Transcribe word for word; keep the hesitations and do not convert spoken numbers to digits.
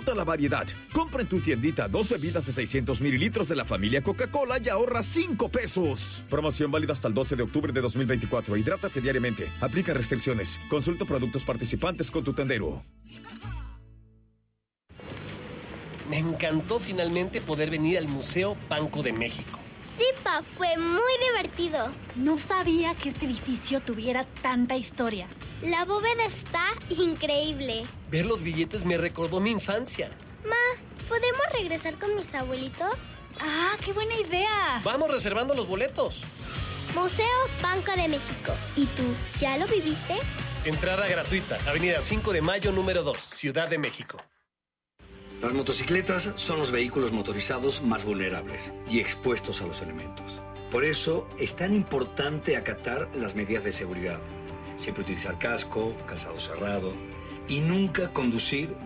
Disfruta la variedad. Compra en tu tiendita dos bebidas de seiscientos mililitros de la familia Coca-Cola y ahorra cinco pesos. Promoción válida hasta el doce de octubre de dos mil veinticuatro. Hidrátate diariamente. Aplica restricciones. Consulta productos participantes con tu tendero. Me encantó finalmente poder venir al Museo Banco de México. Sí, Pa, fue muy divertido. No sabía que este edificio tuviera tanta historia. La bóveda está increíble. Ver los billetes me recordó mi infancia. Ma, ¿podemos regresar con mis abuelitos? ¡Ah, qué buena idea! Vamos reservando los boletos. Museo Banco de México. ¿Y tú, ya lo viviste? Entrada gratuita, Avenida cinco de Mayo, número dos, Ciudad de México. Las motocicletas son los vehículos motorizados más vulnerables y expuestos a los elementos. Por eso es tan importante acatar las medidas de seguridad. Siempre utilizar casco, calzado cerrado y nunca conducir